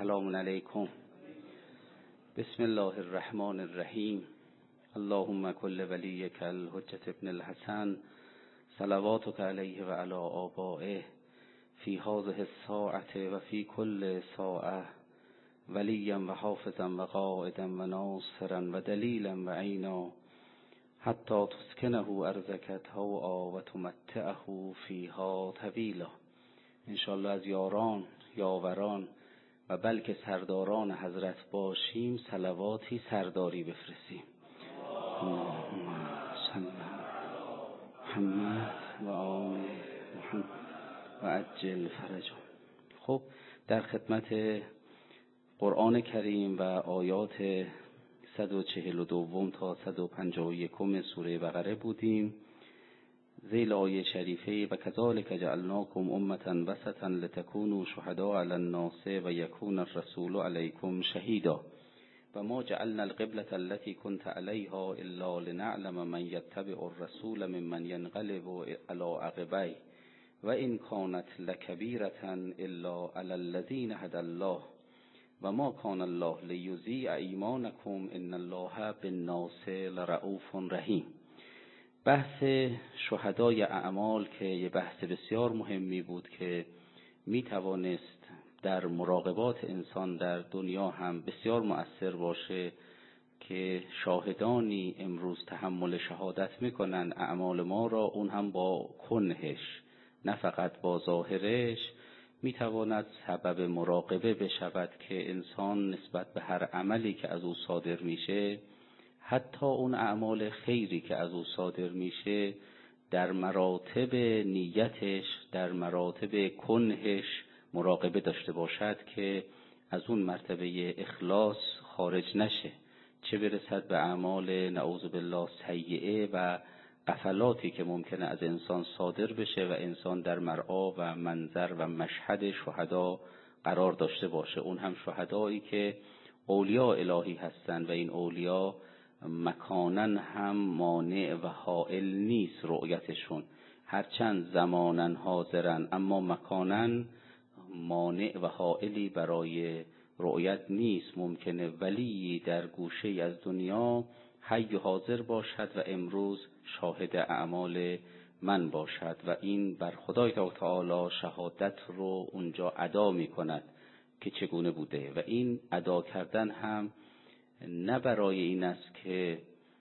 سلام علیکم. بسم الله الرحمن الرحیم. اللهم کل ولیک الحجة ابن الحسن صلواتک علیه و علی آبائه فی هذه الساعة و فی کل ساعة ولیا و حافظا و قائدا و ناصرا و دلیلا و عینا حتی تسکنه ارضک طوعا و تمتعه فیها طویلا. انشاءالله از یاران، یاوران و بلکه سرداران حضرت باشیم صلواتی سرداری بفرستیم. محمد و آل محمد و عجل فرجهم. خب در خدمت قرآن کریم و آیات 142 تا 151 سوره بقره بودیم. ذیل آیه شریفه و کذالک جعلناکم امة وسطا لتکونوا شهداء علی الناس و یکون الرسول علیکم شهیدا و ما جعلنا القبلة التي كنت عليها الا لنعلم من يتبع الرسول ممن ينقلب على عقبيه و ان كانت لكبيرة الا على الذين هدى الله و ما کان الله لیضیع ایمانکم ان الله بالناس لرؤوف رحیم. بحث شهدای اعمال که یه بحث بسیار مهمی بود که می توانست در مراقبات انسان در دنیا هم بسیار مؤثر باشه که شاهدانی امروز تحمل شهادت میکنن اعمال ما را، اون هم با کنهش نه فقط با ظاهرش، میتواند سبب مراقبه بشود که انسان نسبت به هر عملی که از او صادر میشه، حتی اون اعمال خیری که از او صادر میشه، در مراتب نیتش، در مراتب کنهش مراقبه داشته باشد که از اون مرتبه اخلاص خارج نشه، چه برسد به اعمال نعوذ بالله سیئه و غفلاتی که ممکنه از انسان صادر بشه و انسان در مرعا و منظر و مشهد شهدا قرار داشته باشه. اون هم شهدایی که اولیاء الهی هستند و این اولیاء مکانن هم مانع و حائل نیست رؤیتشون، هرچند زمانن حاضرن اما مکانن مانع و حائلی برای رؤیت نیست. ممکنه ولی در گوشه از دنیا حی حاضر باشد و امروز شاهد اعمال من باشد و این بر خدای تعالی شهادت رو اونجا ادا می کند که چگونه بوده و این ادا کردن هم نه برای این است که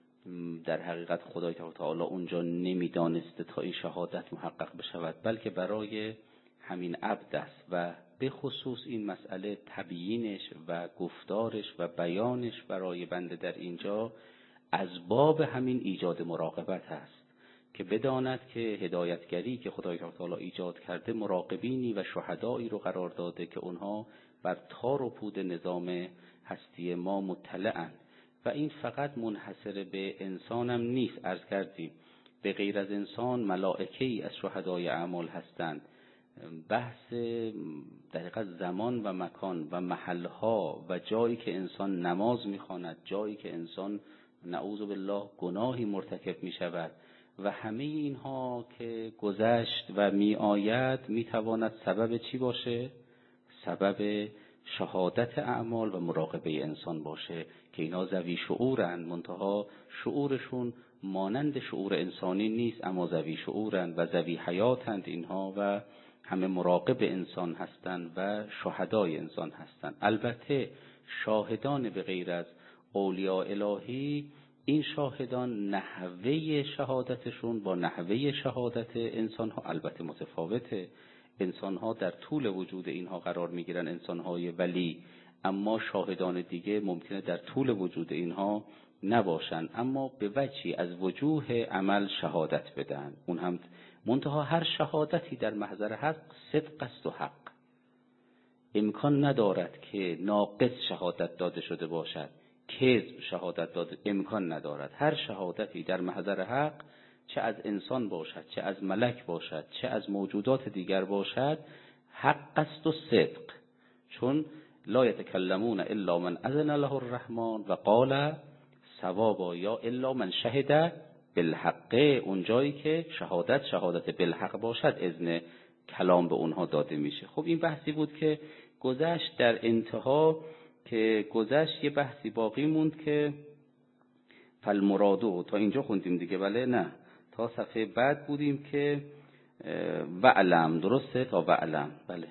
در حقیقت خدای تعالی اونجا نمیدانسته تا این شهادت محقق بشود، بلکه برای همین عبد است و به خصوص این مسئله تبیینش و گفتارش و بیانش برای بنده در اینجا از باب همین ایجاد مراقبت است که بداند که هدایتگری که خدای تعالی ایجاد کرده مراقبینی و شهدایی رو قرار داده که اونها بر تار و پود نظام هستی ما مطلعند و این فقط منحصر به انسانم نیست. عرض کردیم به غیر از انسان ملائکه‌ای از شهدای اعمال هستند. بحث دقیقاً زمان و مکان و محلها و جایی که انسان نماز میخواند، جایی که انسان نعوذ بالله گناهی مرتکب می شود و همه اینها که گذشت و می آید می تواند سبب چی باشه؟ سبب شهادت اعمال و مراقبه انسان باشه که اینا ذوی شعورند، منتها شعورشون مانند شعور انسانی نیست اما ذوی شعورند و ذوی حیاتند اینها و همه مراقب انسان هستند و شهدای انسان هستند. البته شاهدان به غیر از اولیاء الهی، این شاهدان نحوه شهادتشون با نحوه شهادت انسان ها البته متفاوته. انسان ها در طول وجود اینها قرار می گیرن، انسان های ولی، اما شاهدان دیگه ممکنه در طول وجود اینها نباشن اما به وجهی از وجوه عمل شهادت بدن. اون هم منتها هر شهادتی در محضر حق صدق است و حق، امکان ندارد که ناقص شهادت داده شده باشد، کذب شهادت داده امکان ندارد. هر شهادتی در محضر حق، چه از انسان باشد، چه از ملک باشد، چه از موجودات دیگر باشد، حق است و صدق. چون لا یتکلمون الا من اذن له الرحمن و قال صوابا یا الا من شهد بالحق. اون جایی که شهادت بالحق باشد اذن کلام به اونها داده میشه. خب این بحثی بود که گذشت در انتها که گذشت یه بحثی باقی موند که فالمرادو تا اینجا خوندیم دیگه، بله نه تا صفحه بعد بودیم که وعلم، درسته تا وعلم، بله.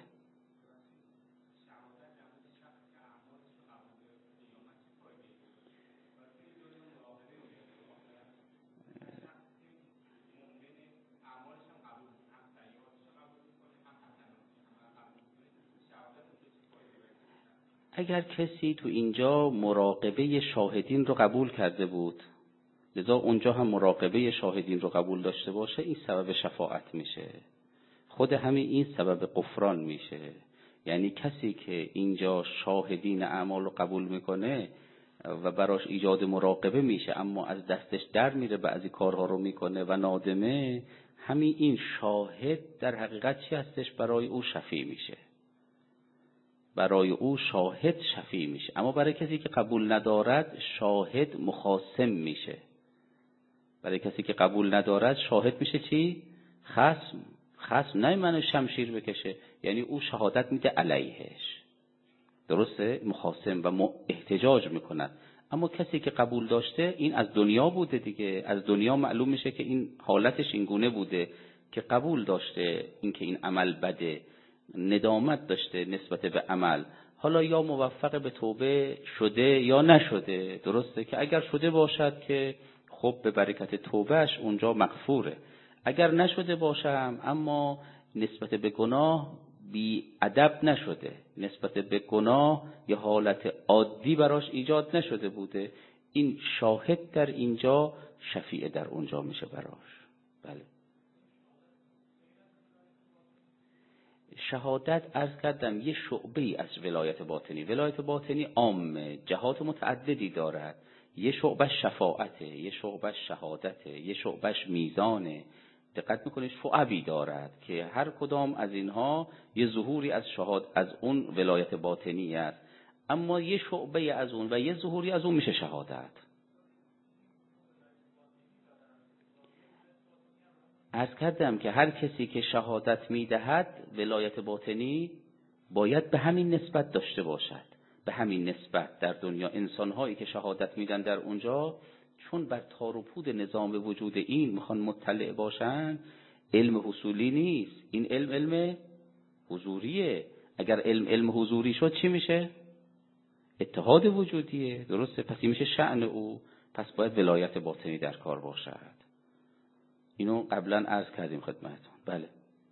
اگر کسی تو اینجا مراقبه شاهدین رو قبول کرده بود، لذا اونجا هم مراقبه شاهدین رو قبول داشته باشه، این سبب شفاعت میشه. خود همین این سبب غفران میشه. یعنی کسی که اینجا شاهدین اعمال رو قبول میکنه و براش ایجاد مراقبه میشه اما از دستش در میره، بعضی کارها رو میکنه و نادمه، همین این شاهد در حقیقت چی هستش؟ برای او شفیع میشه، برای او شاهد شفیع میشه. اما برای کسی که قبول ندارد شاهد مخاصم میشه. برای کسی که قبول ندارد شاهد میشه چی؟ خصم. خصم نه منو شمشیر بکشه، یعنی او شهادت میده علیهش، درسته؟ مخاصم و احتجاج میکند. اما کسی که قبول داشته این از دنیا بوده دیگه، از دنیا معلوم میشه که این حالتش این گونه بوده که قبول داشته این که این عمل بده، ندامت داشته نسبت به عمل، حالا یا موفق به توبه شده یا نشده، درسته؟ که اگر شده باشد که خب به برکت توبهش اونجا مغفوره، اگر نشده باشم اما نسبت به گناه بی ادب نشده، نسبت به گناه یه حالت عادی براش ایجاد نشده بوده، این شاهد در اینجا شفیع در اونجا میشه براش. بله. شهادت عرض کردم یه شعبه‌ای از ولایت باطنی. ولایت باطنی عامه، جهات متعددی دارد. یه شعبه شفاعته، یه شعبه شهادته، یه شعبهش میزانه. دقت میکنید شعبی دارد که هر کدام از اینها یه ظهوری از از اون ولایت باطنی است، اما یه شعبه از اون و یه ظهوری از اون میشه شهادت. عرض کردم که هر کسی که شهادت میدهد ولایت باطنی باید به همین نسبت داشته باشد، به همین نسبت در دنیا انسان‌هایی که شهادت میدن در اونجا، چون بر تار و پود نظام وجود این میخوان مطلع باشن، علم حصولی نیست، این علم حضوریه. اگر علم حضوری شد چی میشه؟ اتحاد وجودیه، درسته؟ پس این میشه شأن او، پس باید ولایت باطنی در کار باشد. اینو قبلا عرض کردیم خدمتتون. بله،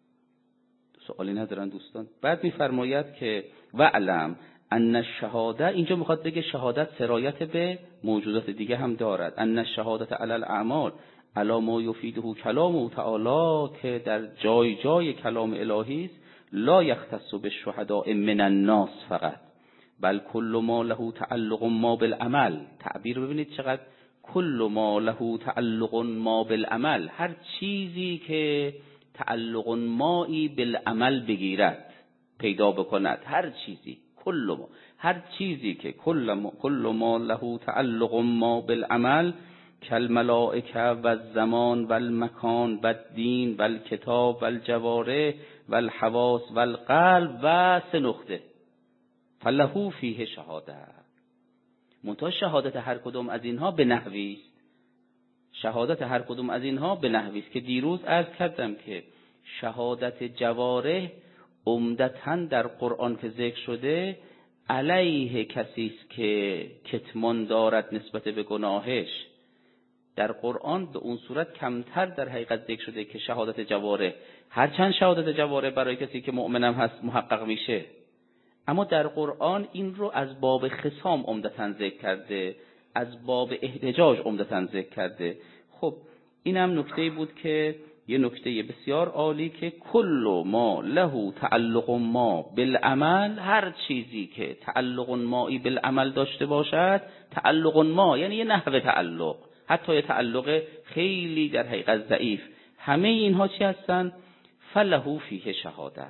سوالی ندارن دوستان؟ بعد میفرماید که وعلم ان الشهاده، اینجا میخواد بگه شهادت سرایت به موجودات دیگه هم دارد. ان الشهادت علی الاعمال علی ما یفیده کلامه تعالی، که در جای جای کلام الهی است، لا یختص بالشهداء من الناس فقط بل کل ما له تعلق ما بالعمل. تعبیر ببینید چقدر، کل ما له تعلق ما بالعمل، هر چیزی که تعلق مایی بالعمل بگیرد، پیدا بکند، هر چیزی، کل ما، هر چیزی که کل ما له تعلق ما بالعمل، کالملائکه و الزمان و المکان و الدین و الکتاب و الجوارح و الحواس و القلب و سنخته فله فیه شهاده. منتها شهادت هر کدوم از اینها به نحوی است، شهادت هر کدوم از اینها به نحوی است که دیروز عرض کردم که شهادت جوارح عمدتاً در قرآن که ذکر شده علیه کسی است که کتمان دارد نسبت به گناهش. در قرآن به اون صورت کمتر در حقیقت ذکر شده که شهادت جوارح، هرچند شهادت جوارح برای کسی که مؤمنم هست محقق میشه، اما در قرآن این رو از باب خصام عمدتاً ذکر کرده، از باب احتجاج عمدتاً ذکر کرده. خب اینم نکته بود که یه نکته بسیار عالی که کل ما له تعلق ما بالعمل، هر چیزی که تعلق مایی بالعمل داشته باشد، تعلق ما یعنی یه نحو تعلق، حتی یه تعلق خیلی در حقیقت ضعیف، همه اینها چی هستن؟ فله فیه شهاده،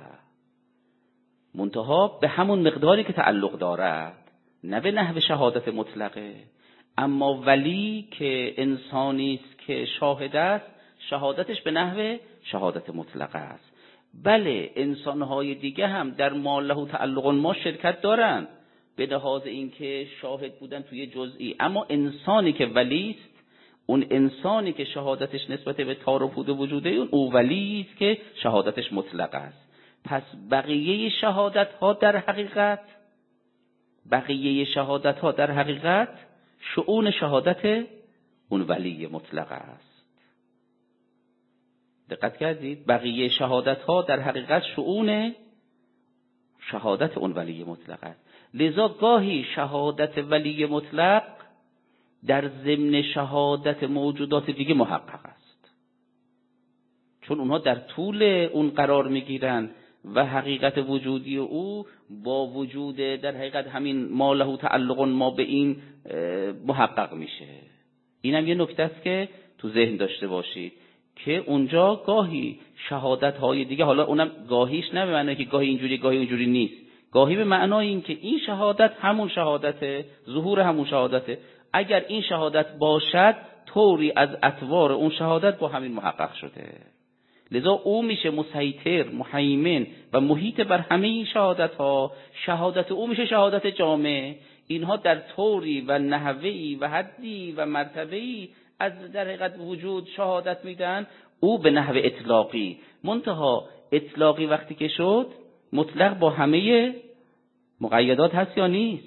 منتها به همون مقداری که تعلق دارد، نه به نحو شهادت مطلقه. اما ولی که انسانی است که شاهد است، شهادتش به نحو شهادت مطلقه است. بله انسانهای دیگه هم در ما له تعلق ما شرکت دارن به لحاظ اینکه شاهد بودن توی جزئی، اما انسانی که ولی است، اون انسانی که شهادتش نسبت به تار و پود وجوده اون ولی است که شهادتش مطلق است. پس بقیه شهادت ها در حقیقت شؤون شهادت اون ولی مطلق است. دقت کردید؟ بقیه شهادت ها در حقیقت شؤون شهادت اون ولی مطلق است. لذا گاهی شهادت ولی مطلق در ضمن شهادت موجودات دیگه محقق است، چون اونها در طول اون قرار میگیرن و حقیقت وجودی او با وجود در حقیقت همین ما له تعلق ما به این محقق میشه. اینم یه نکته است که تو ذهن داشته باشید که اونجا گاهی شهادت های دیگه، حالا اونم گاهیش نه به معنی که گاهی اینجوری گاهی اونجوری نیست، گاهی به معنای این که این شهادت همون شهادته، ظهور همون شهادته، اگر این شهادت باشد طوری از اطوار اون شهادت با همین محقق شده، لذا او میشه مسیطر، محیمن و محیط بر همه این شهادت ها. شهادت او میشه شهادت جامع. اینها در طوری و نحوی و حدی و مرتبه‌ای از در حقیقت وجود شهادت میدن، او به نحو اطلاقی. منتها اطلاقی وقتی که شد مطلق با همه مقیدات هست یا نیست؟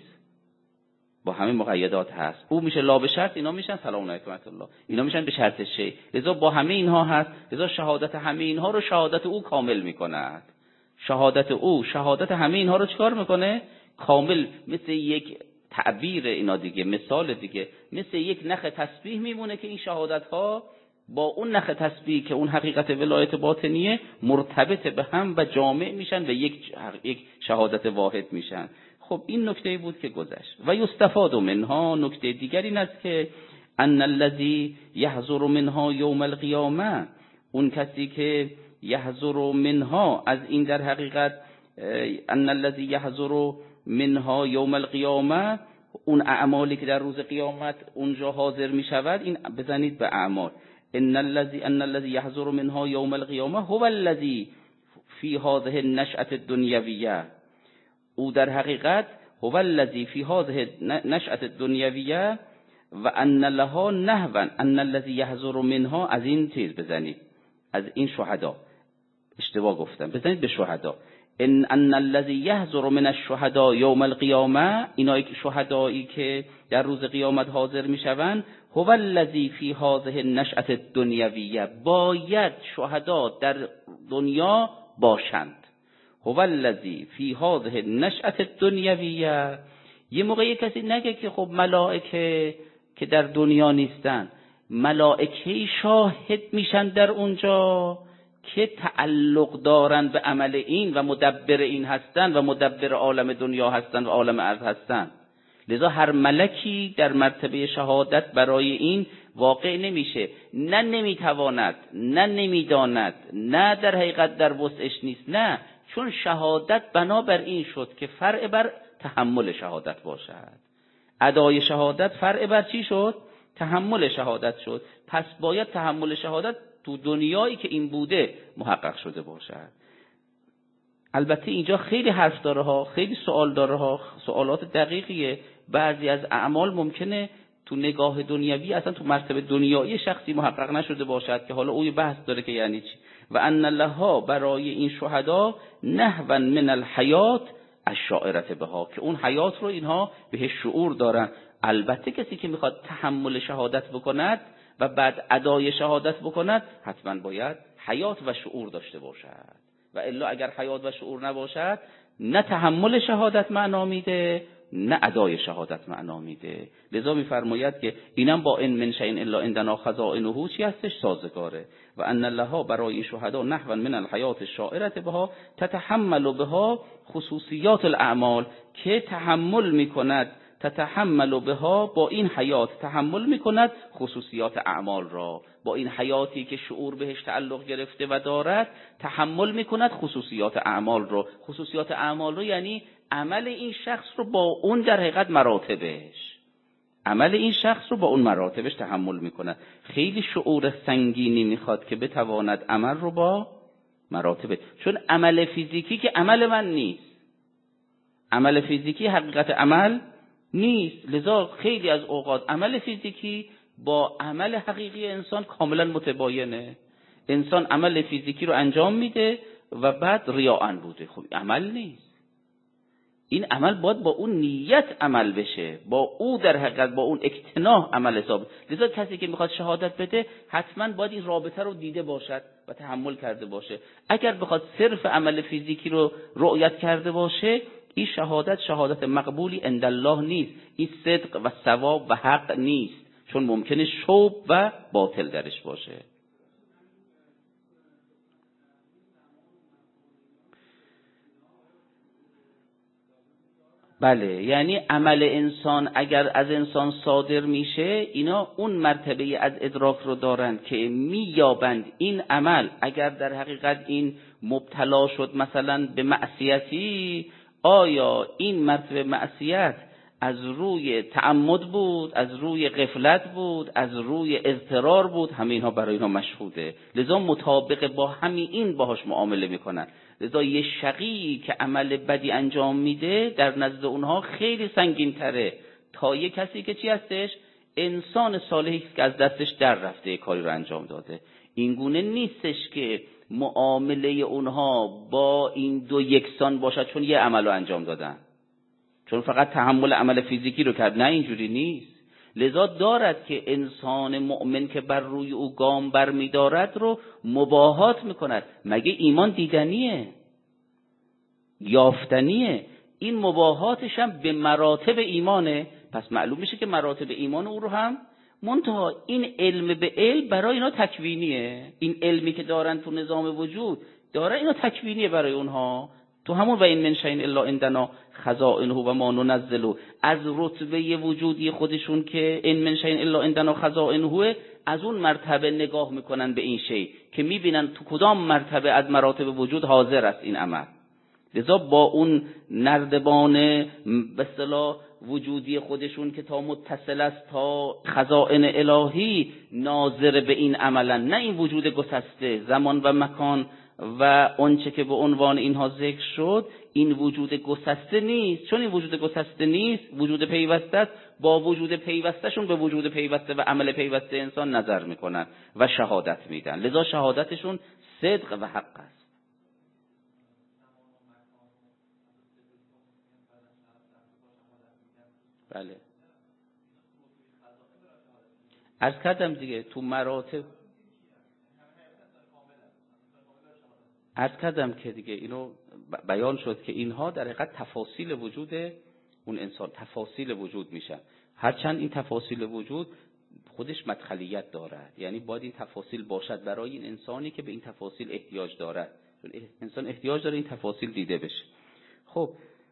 با همه مقیدات هست. او میشه لا به شرط، اینا میشن سلام علیکم الله، اینا میشن به شرط شی. لذا با همه اینها هست، لذا شهادت همه اینها رو شهادت او کامل میکند. شهادت او شهادت همه اینها رو چکار میکنه؟ کامل. مثل یک تعبیر اینا دیگه، مثال دیگه، مثل یک نخ تسبیح میمونه که این شهادت ها با اون نخ تسبیح که اون حقیقت ولایت باطنیه مرتبط به هم و جامع میشن و یک شهادت واحد میشن. خب این نکته بود که گذشت. و یستفاد منها، نکته دیگری این است که ان الذی یحضر منها یوم القیامه، اون کسی که یحضر منها از این در حقیقت ان الذی یحضر منها یوم القیامه، اون اعمالی که در روز قیامت اونجا حاضر می شود، این بزنید به اعمال. ان الذی یحضر منها یوم القیامه هو الذی فی هذه النشأة الدنیویه، او در حقیقت هو الذی فی هذه النشأة الدنیویه و ان لها نحوا، ان الذی یحضر منها، از این تیز بزنید، از این شهدا، اشتباه گفتم، بزنید به شهدا. ان الذی یحضر من الشهداء یوم القیامه، اینا شهدایی که در روز قیامت حاضر میشوند، هو الذی فی هذه النشأة الدنیویه، باید شهدا در دنیا باشند. هو الذی فی هذه النشأة الدنیویه. یه موقعی کسی نگه که خب ملائکه که در دنیا نیستن، ملائکه شاهد میشن در اونجا که تعلق دارن به عمل این و مدبر این هستن و مدبر عالم دنیا هستن و عالم ارض هستن. لذا هر ملکی در مرتبه شهادت برای این واقع نمیشه، نه نمیتواند، نه نمیداند، نه در حقیقت در وسعش نیست، نه، چون شهادت بنابر این شد که فرع بر تحمل شهادت باشد. ادای شهادت فرع بر چی شد؟ تحمل شهادت شد. پس باید تحمل شهادت تو دنیایی که این بوده محقق شده باشد. البته اینجا خیلی حرف داره ها، خیلی سوال داره ها، سوالات دقیقیه. بعضی از اعمال ممکنه تو نگاه دنیوی اصلا تو مرتبه دنیایی شخصی محقق نشده باشد که حالا اوی بحث داره که یعنی چی. و ان لها، برای این شهدا، نحوا من الحیات الشاعرة بها، که اون حیات رو اینها بهش شعور دارن. البته کسی که میخواد تحمل شهادت بکند و بعد ادای شهادت بکند حتما باید حیات و شعور داشته باشد، و الا اگر حیات و شعور نباشد نه تحمل شهادت معنا میده نه ادای شهادت معنا میده. لذا میفرماید که اینم با ان من شیء الا عندنا خزائنه چی هستش؟ سازگاره. و ان لها، برای این شهدا، نحوا من الحیات الشاعرة بها، تتحمل بها خصوصیات الاعمال، که تحمل میکند، تتحمل بها، با این حیات تحمل میکند خصوصیات اعمال را. با این حیاتی که شعور بهش تعلق گرفته و دارد تحمل میکند خصوصیات اعمال رو. خصوصیات اعمال رو یعنی عمل این شخص رو با اون در حقیقت مراتبش، عمل این شخص رو با اون مراتبش تحمل میکند. خیلی شعور سنگینی میخواد که بتواند عمل رو با مراتب. چون عمل فیزیکی که عمل من نیست، عمل فیزیکی حقیقت عمل نیست، لذا خیلی از اوقات عمل فیزیکی با عمل حقیقی انسان کاملا متباینه. انسان عمل فیزیکی رو انجام میده و بعد ریاء بوده، خب عمل نیست. این عمل باید با اون نیت عمل بشه، با او در حقیقت با اون اکتناح عمل حساب. لذا کسی که میخواد شهادت بده حتما باید این رابطه رو دیده باشد و تحمل کرده باشه. اگر بخواد صرف عمل فیزیکی رو رؤیت کرده باشه، این شهادت مقبولی عند الله نیست، این صدق و ثواب و حق نیست، چون ممکنه شوب و باطل درش باشه. بله، یعنی عمل انسان اگر از انسان صادر میشه، اینا اون مرتبه از ادراک رو دارن که مییابند این عمل اگر در حقیقت این مبتلا شد مثلا به معصیتی، آیا این مرتبه معصیت از روی تعمد بود، از روی غفلت بود، از روی اضطرار بود، همه اینها برای اینها مشهوده، لذا مطابق با همین این باهاش معامله میکنن. لذا یه شقی که عمل بدی انجام میده در نزد اونها خیلی سنگین تره تا یه کسی که چی هستش؟ انسان صالحی که از دستش در رفته کاری رو انجام داده. این گونه نیستش که معامله اونها با این دو یکسان باشد چون یه عمل رو انجام دادن، چون فقط تحمل عمل فیزیکی رو کرد. نه، اینجوری نیست. لذا دارد که انسان مؤمن که بر روی او گام بر می دارد رو مباهات میکند. مگه ایمان دیدنیه؟ یافتنیه. این مباهاتش هم به مراتب ایمانه، پس معلوم میشه که مراتب ایمان او رو هم منتها این علم به علم برای اینا تکوینیه. این علمی که دارن تو نظام وجود داره اینا تکوینیه برای اونها. تو همون و این من شیء الا عندنا خزائنه و ما ننزله، از رتبه وجودی خودشون که این من شیء الا عندنا خزائنه، از اون مرتبه نگاه میکنن به این شی که میبینن تو کدام مرتبه از مراتب وجود حاضر است این عمل. لذا با اون نردبان به اصطلاح وجودی خودشون که تا متصل است تا خزائن الهی ناظر به این عملن، نه این وجود گسسته زمان و مکان و آنچه که به عنوان اینها ذکر شد این وجود گسسته نیست. چون این وجود گسسته نیست، وجود پیوسته است، با وجود پیوستهشون به وجود پیوسته و عمل پیوسته انسان نظر میکنن و شهادت میدن. لذا شهادتشون صدق و حق است. بله، عرض کردم دیگه تو مراتب، عرض کردم که دیگه اینو بیان شد که اینها در حقیقت تفاصیل وجود اون انسان، تفاصیل وجود میشن. هرچند این تفاصیل وجود خودش مدخلیت دارد، یعنی باید این تفاصیل باشد برای این انسانی که به این تفاصیل احتیاج دارد، چون انسان احتیاج داره این تفاصیل دیده بشه. خب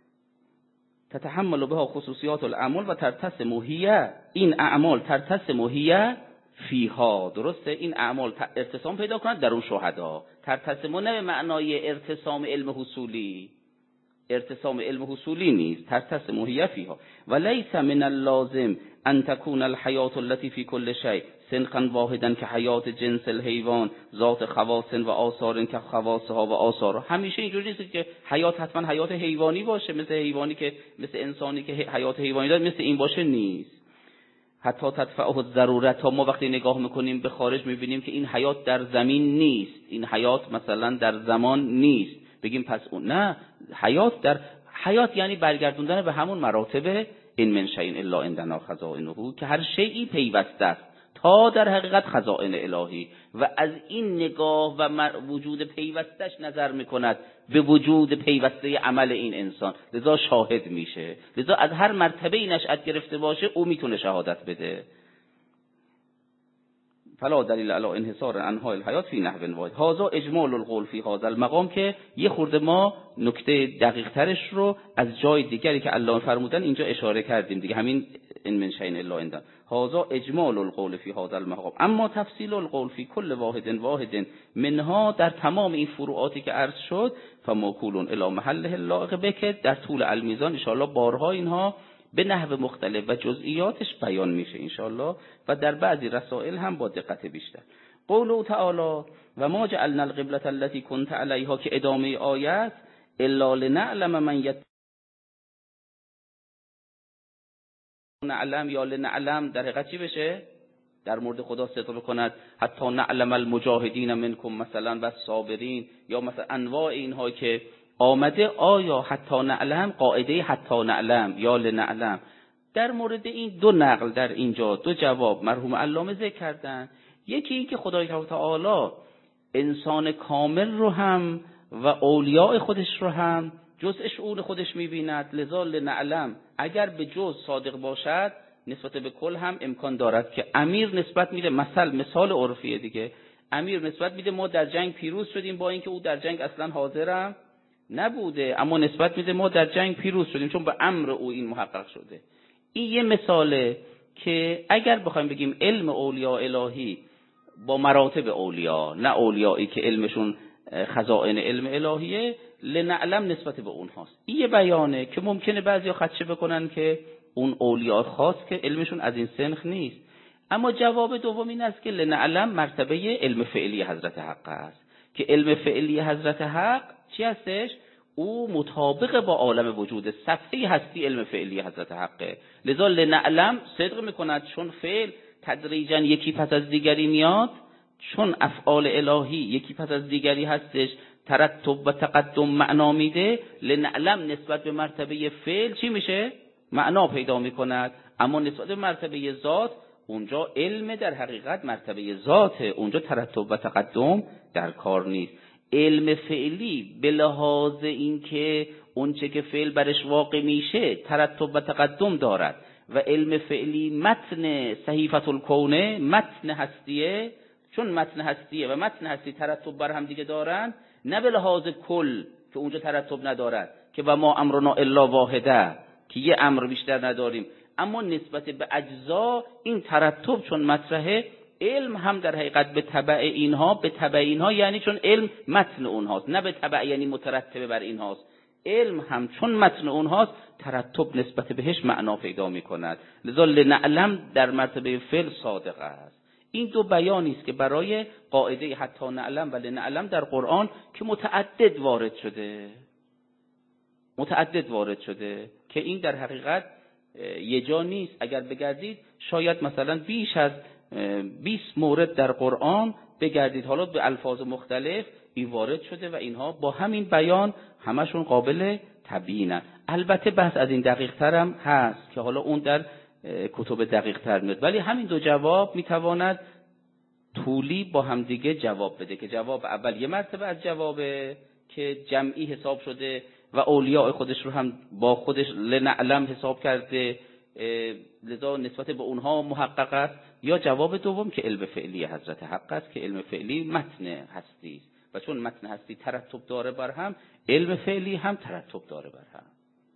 تتحمل بها خصوصیات الاعمال و ترتسم هي، این اعمال ترتسم هي فیها، درسته؟ این اعمال ارتسام پیدا کنند در اون شهدا. ترتسم نه به معنای ارتسام علم حصولی، ارتسام علم حصولی نیست، ترتسم هي فیها. و لیس من اللازم ان تكون الحیات التي في كل شيء سنخا واحدا که حیات جنس الحیوان ذات خواص و آثار که خواصها و آثارها. همیشه اینجوری نیست که حیات حتما حیات حیوانی باشه، مثل حیوانی که مثل انسانی که حیات حیوانی داره مثل این باشه، نیست. حتی تدفعه الضرورت، ها ما وقتی نگاه میکنیم به خارج میبینیم که این حیات در زمین نیست، این حیات مثلا در زمان نیست، بگیم پس اون نه، حیات یعنی برگردوندن به همون مراتب این من شیء الا عندنا خزائنه، که هر شیئی پیوسته است تا در حقیقت خزائن الهی و از این نگاه و وجود پیوستش نظر میکند به وجود پیوسته عمل این انسان، لذا شاهد میشه. لذا از هر مرتبه نشأت گرفته باشه او میتونه شهادت بده. فلا دلیل علی انحصار انواع الحیات فی نحو واحد. هذا اجمال القول فی هذا المقام، که یه خورده ما نکته دقیق ترش رو از جای دیگری که الله فرمودن اینجا اشاره کردیم دیگه، همین ان من شیء الا عندنا. هذا اجمال القول فی هذا المقام، اما تفصیل القول فی کل واحد منها، در تمام این فروعاتی که عرض شد، فموکول الی محله اللائق به، که در طول المیزان ان شاء الله بارها اینها به نحو مختلف و جزئیاتش بیان میشه ان شاء الله، و در بعضی رسائل هم با دقت بیشتر. قوله تعالی و ما جعلنا القبلة التي كنت عليها که ادامه آیت الا لنعلم من نعلم یا لنعلم در حقیقت چی بشه؟ در مورد خدا صدق بکند حتی نعلم المجاهدین منکم مثلا و الصابرین یا مثلا انواع اینها که آمده. آیا حتی نعلم قاعده حتی نعلم یا لنعلم؟ در مورد این دو نقل در اینجا دو جواب مرحوم علامه ذکر کردن. یکی این که خدای تعالی انسان کامل رو هم و اولیاء خودش رو هم جزء شؤون خودش می‌بیند، لذا لنعلم اگر به جز صادق باشد نسبت به کل هم امکان دارد که امیر نسبت میده، مثال عرفیه دیگه، امیر نسبت میده ما در جنگ پیروز شدیم با اینکه او در جنگ اصلا حاضرم نبوده، اما نسبت میده ما در جنگ پیروز شدیم چون به امر او این محقق شده. این یه مثاله که اگر بخوایم بگیم علم اولیاء الهی با مراتب اولیاء، نه اولیایی که علمشون خزائن علم الهیه، لنعلم نسبت به اونهاست. این یه بیانه که ممکنه بعضیا خدشه بکنن که اون اولیاء خاص که علمشون از این سنخ نیست. اما جواب دوم این است که لنعلم مرتبه علم فعلی حضرت حق است که علم فعلی حضرت حق چی هستش؟ او مطابق با عالم وجود، سطحی هستی علم فعلی حضرت حقه. لذا لنعلم صدق میکند چون فعل تدریجا یکی پس از دیگری میاد، چون افعال الهی یکی پس از دیگری هستش، ترتب و تقدم معنا میده. لنعلم نسبت به مرتبه فعل چی میشه؟ معنا پیدا میکند. اما نسبت به مرتبه ذات اونجا علم در حقیقت مرتبه ذاته، اونجا ترتب و تقدم در کار نیست. علم فعلی به لحاظ اینکه اونچه که فعل برش واقع میشه ترتب و تقدم دارد و علم فعلی متن صحیفه الکونه، متن هستیه، چون متن هستیه و متن هستی ترتب بر هم دیگه دارن، نه به لحاظ کل که اونجا ترتب ندارد که و ما امرنا الا واحده که یه امر بیشتر نداریم، اما نسبت به اجزا این ترتب چون مطرحه، علم هم در حقیقت به تبع اینها یعنی چون علم متن اونهاست، نه به تبع یعنی مترتب بر اینهاست. علم هم چون متن اونهاست ترتب نسبت بهش معنا پیدا میکند. لذا لنعلم در مرتبه فعل صادق است. این دو بیانی است که برای قاعده حتی نعلم و لنعلم در قرآن که متعدد وارد شده که این در حقیقت یه جا نیست. اگر بگردید شاید مثلا بیش از 20 مورد در قرآن بگردید، حالا به الفاظ مختلف این وارد شده و اینها با همین بیان همشون قابل تبیینن. البته بحث از این دقیق تر هم هست که حالا اون در کتب دقیق تر میاد، ولی همین دو جواب میتواند طولی با هم دیگه جواب بده که جواب اول یه مرتبه از جوابه که جمعی حساب شده و اولیاء خودش رو هم با خودش لنعلم حساب کرده، لذا نسبت به اونها محقق است، یا جواب دوم که علم فعلی حضرت حق است که علم فعلی متن هستی است و چون متن هستی ترتب داره بر هم، علم فعلی هم ترتب داره بر هم.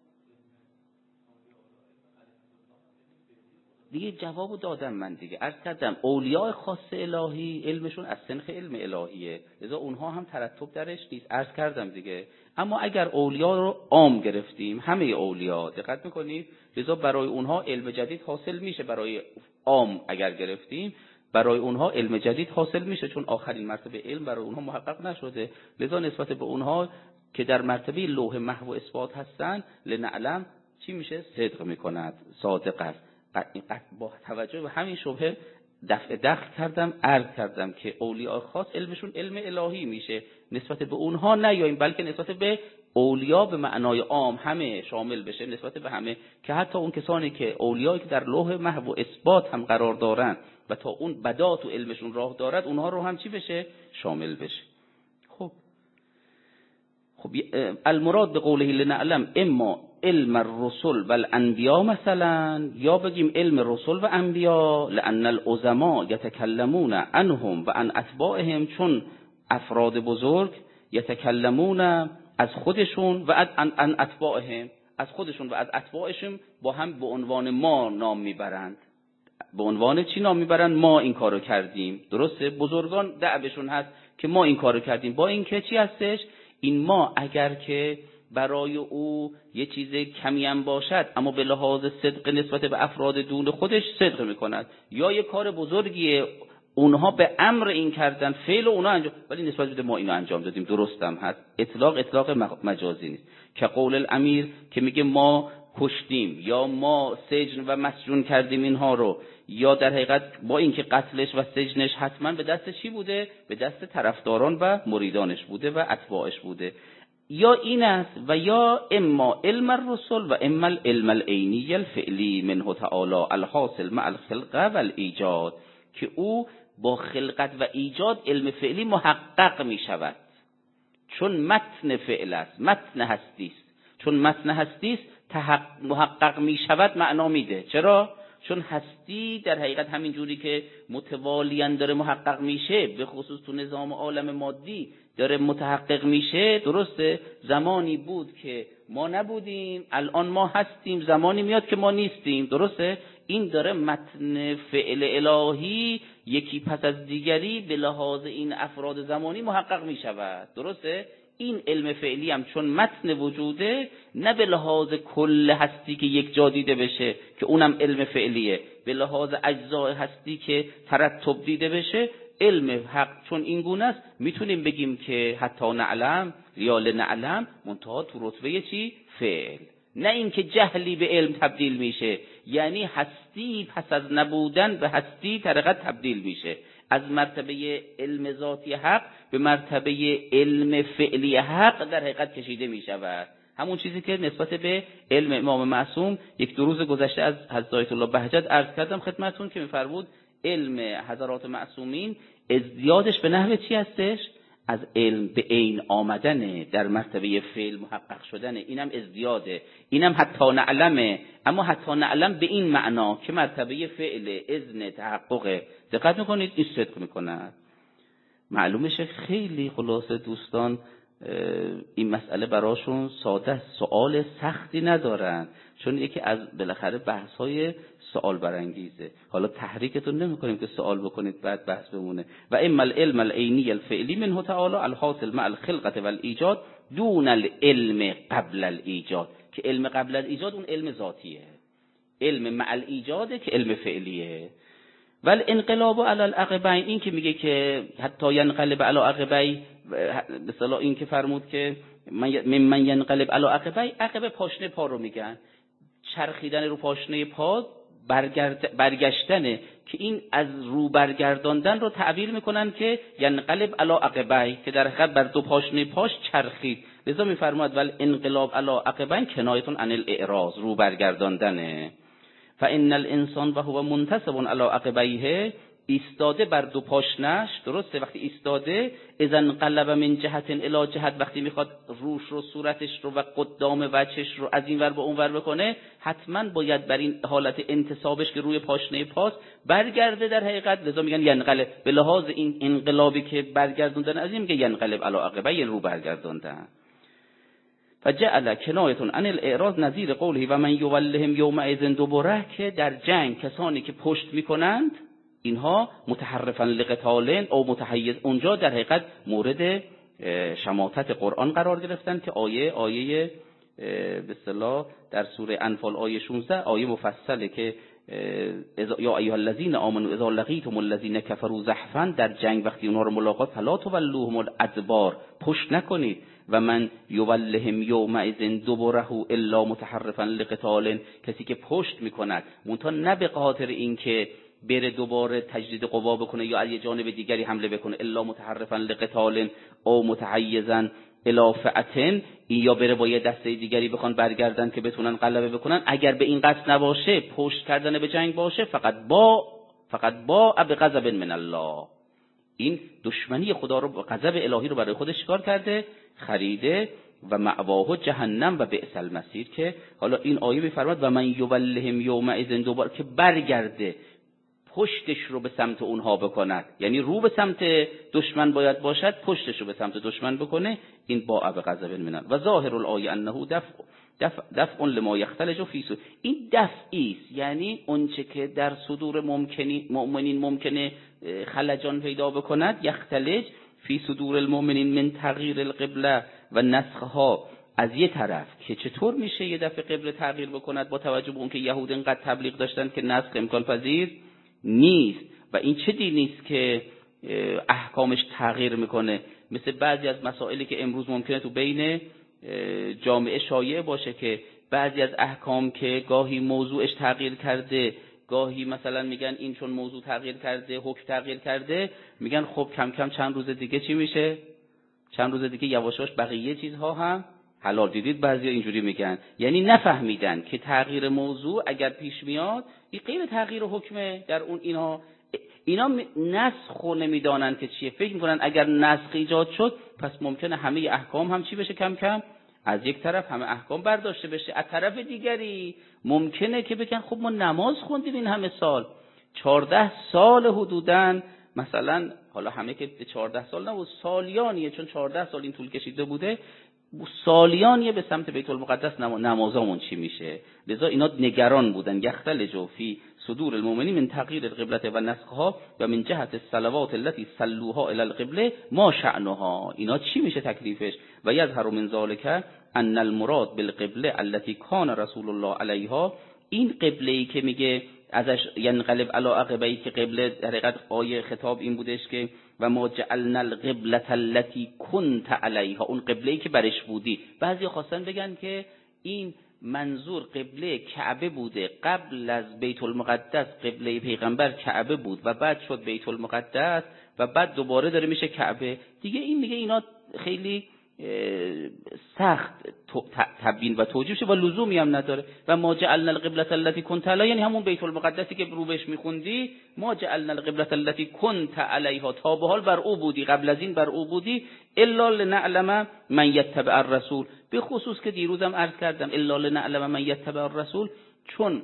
دیگه جوابو دادم من دیگه، عرض کردم اولیاء خاص الهی علمشون از سنخ علم الهیه، لذا اونها هم ترتب درش نیست، عرض کردم دیگه. اما اگر اولیاء رو عام گرفتیم، همه اولیاء دقت میکنید، لذا برای اونها علم جدید حاصل میشه. برای عام اگر گرفتیم برای اونها علم جدید حاصل میشه، چون آخرین مرتبه علم برای اونها محقق نشده. لذا نسبت به اونها که در مرتبه لوح محو اثبات هستن، لنعلم چی میشه؟ صدق میکند، صادق است. با توجه به همین شبهه دفع کردم، عرض کردم که اولیاء خاص علمشون علم الهی میشه، نسبت به اونها نیاییم، بلکه نسبت به اولیاء به معنای عام همه شامل بشه، نسبت به همه، که حتی اون کسانی که اولیایی که در لوح محو اثبات هم قرار دارن و تا اون بدات و علمشون راه دارد، اونها رو هم چی بشه؟ شامل بشه. خب المراد به قوله لنعلم اما علم الرسل و الانبیاء مثلا، یا بگیم علم رسل و انبیاء، لان العظما یتکلمون عنهم و عن اتباعهم، چون افراد بزرگ یتکلمون از خودشون و عن اتباعهم، از خودشون و از اتباعشون با هم به عنوان ما نام میبرند. به عنوان چی نام میبرند؟ ما این کارو کردیم. درسته؟ بزرگان دعوشون هست که ما این کارو کردیم، با این که چی هستش؟ این ما اگر که برای او یه چیز کمی هم باشد، اما به لحاظ صدق نسبت به افراد دون خودش صدق میکند، یا یه کار بزرگیه اونها به امر این کردن فعل و اونها انجام، ولی نسبت به ما اینو انجام دادیم. درستم هست، اطلاق مجازی نیست. که قول الامیر که میگه ما کشتیم یا ما سجن و مسجون کردیم اینها رو، یا در حقیقت با اینکه قتلش و سجنش حتما به دست چی بوده؟ به دست طرفداران و مریدانش بوده و اتباعش بوده. یا این است و یا اما علم الرسل و اما العلم العینی الفعلی منه تعالی الحاصل مع الخلقه و الایجاد، که او با خلقت و ایجاد علم فعلی محقق می شود، چون متن فعل است، متن هستی است. چون متن هستی است محقق می شود معنا میده. چرا؟ چون هستی در حقیقت همین جوری که متوالیاً داره محقق میشه، به خصوص تو نظام عالم مادی داره متحقق میشه. درسته؟ زمانی بود که ما نبودیم، الان ما هستیم، زمانی میاد که ما نیستیم. درسته؟ این داره متن فعل الهی یکی پس از دیگری به لحاظ این افراد زمانی محقق میشود. درسته؟ این علم فعلی هم چون متن وجوده، نه به لحاظ کل هستی که یک جا دیده بشه که اونم علم فعلیه، به لحاظ اجزای هستی که ترتب دیده بشه علم حق چون این گونه است، میتونیم بگیم که حتی نعلم یا لنعلم منتها تو رتبه چی؟ فعل. نه اینکه جهلی به علم تبدیل میشه، یعنی هستی پس از نبودن به هستی طریقت تبدیل میشه، از مرتبه علم ذاتی حق به مرتبه علم فعلی حق در حقیقت کشیده میشود. همون چیزی که نسبت به علم امام معصوم یک دو روز گذشته از حضرت آیت الله بهجت عرض کردم خدمتتون که میفرمود علم حضرات معصومین ازدیادش به نحو چی هستش؟ از علم به عین آمدنه، در مرتبه فعل محقق شدنه. اینم ازدیاده، اینم حتی نعلمه، اما حتی نعلم به این معنا که مرتبه فعل اذن تحققه. دقت میکنید این صدق میکنه. معلومشه خیلی خلاصه دوستان این مسئله براشون ساده، سوال سختی ندارن، چون یکی از بالاخره بحث‌های سوال برانگیزه. حالا تحریکتون نمی‌کنیم که سوال بکنید بعد بحث بمونه. و اما العلم العینی الفعلی منه تعالی الحاصل مع الخلقه والایجاد دون العلم قبل الایجاد، که علم قبل الایجاد اون علم ذاتیه، علم مع الایجاده که علم فعلیه. ول انقلاب علی العقبین، این که میگه که حتی ینقلب علی عقبی، به اصطلاح این که فرمود که من ینقلب علی عقبی، عقب پاشنه پا رو میگن، چرخیدن رو پاشنه پا برگشتنه، که این از رو برگرداندن رو تعبیر میکنن که ینقلب علی عقبی، که در حقیقت بر دو پاشنه پاش چرخید. لذا میفرماد ول انقلاب علی عقبین کنایتون عن الاعراض، رو برگرداندنه. فان الانسان و هو منتصب علی عقبیه، ایستاده بر دو پاشنش. درسته؟ وقتی ایستاده اذا انقلب من جهت الی جهت، وقتی میخواد روش رو، صورتش رو و قدام وجهش رو از این ور به اون ور بکنه، حتما باید بر این حالت انتصابش که روی پاشنه پاست برگرده در حقیقت. لذا میگن ینقلب، به لحاظ این انقلابی که برگردوندن از این میگه ینقلب علی عقبیه، رو برگردوندن. فجعل کنایتون عن الاعراض نظیر قوله و من یولهم یومئذ دبره، که در جنگ کسانی که پشت میکنند اینها متحرفا لقتالن او متحیز، اونجا در حقیقت مورد شماتت قرآن قرار گرفتن که آیه به اصطلاح در سوره انفال آیه 16 آیه مفصله که یا ایها الذین آمنوا اذا لقیتم الذین کفروا زحفا، در جنگ وقتی اونها رو ملاقات فلا تولوهم الادبار، پشت نکنید. و من یولهم یومئذ دبره الا متحرفا لقتال، کسی که پشت میکند منتها نه به خاطر اینکه بره دوباره تجدید قوا بکنه یا از یه جانب دیگری حمله بکنه، الا متحرفا لقتال او متحیزا الی فئه، یا بره با یه دسته دیگری بخوان برگردن که بتونن غلبه بکنن. اگر به این قصد نباشه، پشت کردن به جنگ باشه، فقط با بغضب من الله، این دشمنی خدا رو، غضب الهی رو برای خودش شکار کرده، خریده و مأواه جهنم و بئس المصیر. که حالا این آیه میفرماد و من یولهم یومئذ دوباره، که برگرده پشتش رو به سمت اونها بکند، یعنی رو به سمت دشمن باید باشد، پشتش رو به سمت دشمن بکنه. این با بغضب من الله. و ظاهر الآیه انه دفع لما یختلج فی صدور، این دفعی است، یعنی اونچه که در صدور مؤمنین ممکنه خلجان پیدا بکند، یختلج فی صدور المؤمنین من تغییر القبله و نسخها، از یه طرف که چطور میشه یه دفعه قبله تغییر بکند با توجه به اون که یهود اینقدر تبلیغ داشتن که نسخ امکان پذیر نیست، و این چه دینی است که احکامش تغییر میکنه؟ مثل بعضی از مسائلی که امروز ممکنه تو بین جامعه شایع باشه که بعضی از احکام که گاهی موضوعش تغییر کرده، گاهی مثلا میگن این چون موضوع تغییر کرده، حکم تغییر کرده، میگن خب کم کم چند روز دیگه چی میشه؟ چند روز دیگه یواشاش بقیه چیزها هم حلال. دیدید بعضیا اینجوری میگن، یعنی نفهمیدن که تغییر موضوع اگر پیش میاد این غیر تغییر حکمه. در اون اینا نسخ نمیدانن که چیه، فکر میکنن اگر نسخ ایجاد شد پس ممکنه همه احکام هم چی بشه؟ کم کم از یک طرف همه احکام برداشته بشه، از طرف دیگری ممکنه که بگن خب ما نماز خوندیم این همه سال، 14 سال حدوداً، مثلا حالا همه که 14 سال نه، سالیانیه، چون 14 سال این طول کشیده بوده، سالیانیه به سمت بیت المقدس نمازامون چی میشه؟ لذا اینا نگران بودن. یختلجوا فی صدور المؤمنین من تغییر القبلة و نسخها و من جهت الصلوات التي صلوها الی القبلة ما شأنها. اینا چی میشه تکلیفش؟ و یظهر من ذلك ان المراد بالقبلة التي كان رسول الله علیها، این قبله‌ای که میگه ازش ینقلب علی عقبیه، که قبله در حقیقت آیه خطاب این بودش که و ما جعلنا القبلة التي كنت علیها، اون قبله‌ای که برش بودی. بعضیا خواستن بگن که این منظور قبله کعبه بوده، قبل از بیت المقدس قبله پیغمبر کعبه بود و بعد شد بیت المقدس و بعد دوباره داره میشه کعبه دیگه. این میگه اینا خیلی سخت تبیین و توجیه شه و لزومی هم نداره. و ما جعلنا القبلة التي كنت علیها، یعنی همون بیت المقدسی که رو بهش میخوندی، ما جعلنا القبلة التي كنت علیها، تا به حال بر او بودی، قبل از این بر او بودی، الا لنعلم من یتبع الرسول، به خصوص که دیروزم عرض کردم الا لنعلم من یتبع الرسول، چون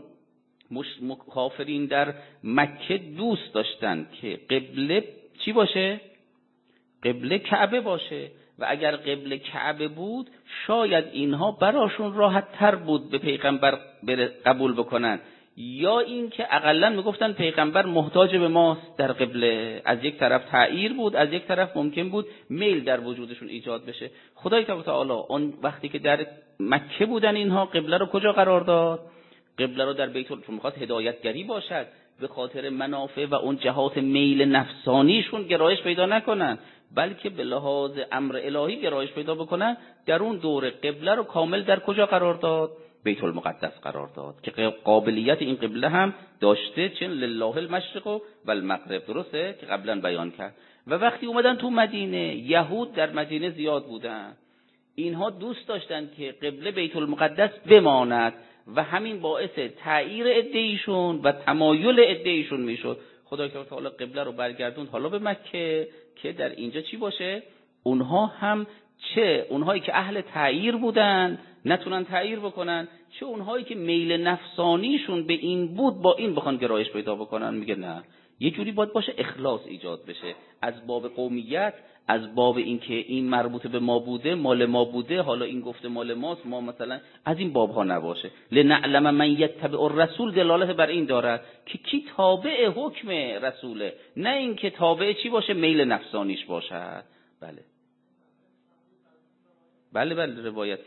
کافرین در مکه دوست داشتن که قبله چی باشه؟ قبله کعبه باشه، و اگر قبله کعبه بود شاید اینها براشون راحت تر بود به پیغمبر قبول بکنن، یا این که اقلا میگفتن پیغمبر محتاج به ماست در قبله. از یک طرف تعییر بود، از یک طرف ممکن بود میل در وجودشون ایجاد بشه. خدای تعالی اون وقتی که در مکه بودن اینها قبله رو کجا قرار داد؟ قبله رو در بیت الله، چون میخواد هدایتگری باشد، به خاطر منافع و اون جهات میل نفسانیشون گرایش پیدا نکنن، بلکه به لحاظ امر الهی گرایش پیدا بکنن. در اون دوره قبله رو کامل در کجا قرار داد؟ بیت المقدس قرار داد که قابلیت این قبله هم داشته، چون لله المشرق و المغرب، درسته که قبلا بیان کرد. و وقتی اومدن تو مدینه، یهود در مدینه زیاد بودن، اینها دوست داشتن که قبله بیت المقدس بماند و همین باعث تعییر عده‌ایشون و تمایل عده‌ایشون میشد. خدای تعالی قبله رو برگردوند حالا به مکه که در اینجا چی باشه؟ اونها هم، چه اونهایی که اهل تعییر بودن نتونن تعییر بکنن، چه اونهایی که میل نفسانیشون به این بود با این بخوان گرایش پیدا بکنن. میگه نه، یه جوری باید باشه اخلاص ایجاد بشه، از باب قومیت، از باب این که این مربوط به ما بوده، مال ما بوده، حالا این گفته مال ماست، ما مثلا از این باب ها نباشه. لنعلم من یتبع الرسول دلالت بر این دارد که کی تابع حکم رسوله، نه این که تابع چی باشه؟ میل نفسانیش باشه. بله بله بله، روایتی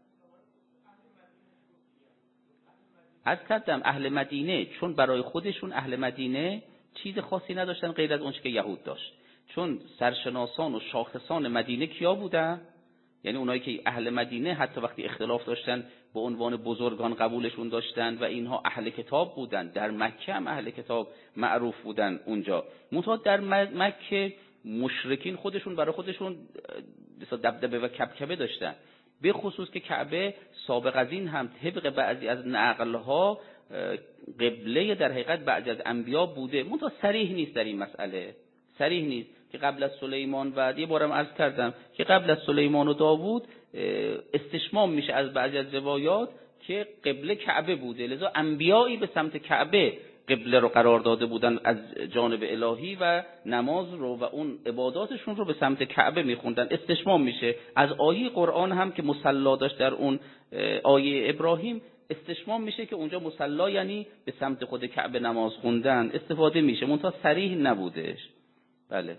از کردم اهل مدینه، چون برای خودشون اهل مدینه چیز خاصی نداشتن غیر از اون که یهود داشت. چون سرشناسان و شاخصان مدینه کیا بودن؟ یعنی اونایی که اهل مدینه حتی وقتی اختلاف داشتن به عنوان بزرگان قبولشون داشتن و اینها اهل کتاب بودن. در مکه هم اهل کتاب معروف بودن اونجا. منتها در مکه مشرکین خودشون برای خودشون دبدبه و کبکبه داشتن، به خصوص که کعبه سابق از این هم طبق بعضی از نقلها قبله در حقیقت بعضی از انبیا بوده. منتها صریح نیست در این مسئله، صریح نیست که قبل از سلیمان، و یه بارم عرض کردم که قبل از سلیمان و داوود استشمام میشه از بعضی از روایات که قبله کعبه بوده، لذا انبیایی به سمت کعبه قبله رو قرار داده بودن از جانب الهی و نماز رو و اون عباداتشون رو به سمت کعبه میخوندن. استشمام میشه از آیه قرآن هم که مصلا داشت در اون آیه ابراهیم، استشمام میشه که اونجا مصلا یعنی به سمت خود کعبه نماز خوندن استفاده میشه، منتها صریح نبودش. بله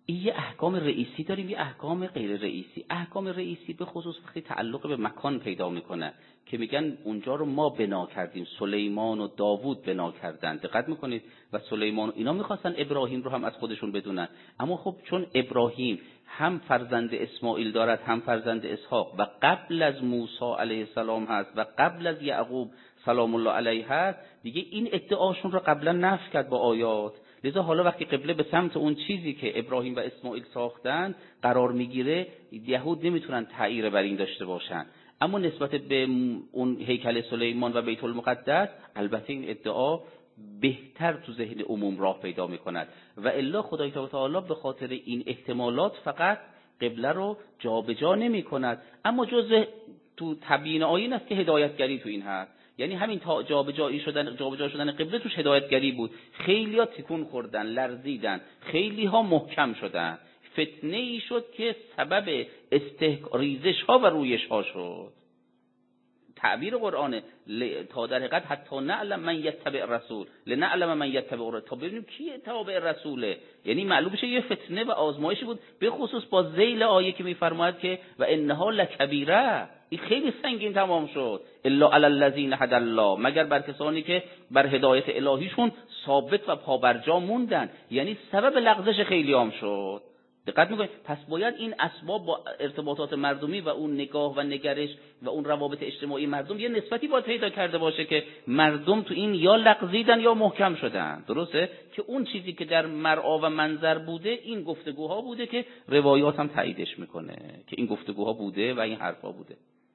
یه احکام رئیسی داریم، یه احکام غیر رئیسی. احکام رئیسی به خصوص وقتی تعلق به مکان پیدا میکنه که میگن اونجا رو ما بنا کردیم، سلیمان و داوود بنا کردن. دقت میکنید؟ و سلیمان اینا میخواستن ابراهیم رو هم از خودشون بدونن، اما خب چون ابراهیم هم فرزند اسماعیل دارد هم فرزند اسحاق و قبل از موسی علیه السلام هست و قبل از یعقوب سلام الله علیه هست، دیگه این ادعاشون رو قبلا نفی کرد با آیات. لذا حالا وقتی قبله به سمت اون چیزی که ابراهیم و اسماعیل ساختن قرار میگیره، یهود نمیتونن تعییر بر این داشته باشن. اما نسبت به اون هیکل سلیمان و بیت المقدس البته این ادعا بهتر تو ذهن عموم راه پیدا میکند و الا خدای تعالی به خاطر این احتمالات فقط قبله رو جابجا نمیکند. اما جزء تو تبیین آیین است که هدایتگری تو این هست، یعنی همین تا جابجا شدن قبله توش هدایتگری بود. خیلی‌ها تکون خوردن، لرزیدن، خیلی‌ها محکم شدن، فتنه ای شد که سبب ریزش ها و رویش ها شد. تعبیر قرآن تا در حقیقت حتی نعلم من یتبع رسول لنعلم من یتبع رسول، تا ببینیم کی تابع رسوله. یعنی معلوم بشه یه فتنه و آزمایشی بود، به خصوص با ذیل آیه که میفرماید که و انها لکبیره، این خیلی سنگین تمام شد. الا علی الذین هدی الله، مگر بر کسانی که بر هدایت الهیشون ثابت و پابرجا موندن، یعنی سبب لغزش خیلیام شد. دقت میکنید؟ پس باید این اسباب با ارتباطات مردمی و اون نگاه و نگرش و اون روابط اجتماعی مردم یه نسبتی باید پیدا کرده باشه که مردم تو این یا لغزیدن یا محکم شدن. درسته که اون چیزی که در مرعا و منظر بوده این گفتگوها بوده که روایات هم تاییدش میکنه که این گفتگوها بوده و این حرفا بوده.